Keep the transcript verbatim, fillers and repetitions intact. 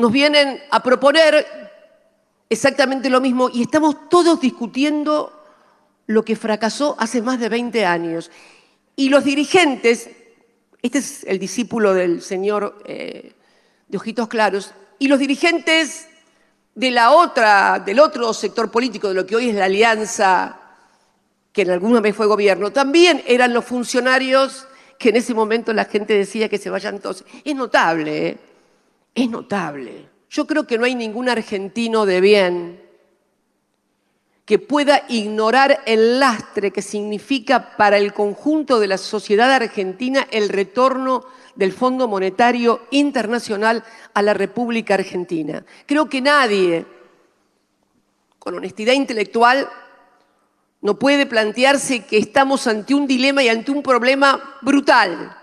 nos vienen a proponer exactamente lo mismo y estamos todos discutiendo lo que fracasó hace más de veinte años. Y los dirigentes, este es el discípulo del señor eh, de Ojitos Claros, y los dirigentes de la otra, del otro sector político, de lo que hoy es la Alianza, que en alguna vez fue gobierno, también eran los funcionarios que en ese momento la gente decía que se vayan todos. Es notable, ¿eh? Es notable. Yo creo que no hay ningún argentino de bien que pueda ignorar el lastre que significa para el conjunto de la sociedad argentina el retorno del Fondo Monetario Internacional a la República Argentina. Creo que nadie, con honestidad intelectual, no puede plantearse que estamos ante un dilema y ante un problema brutal.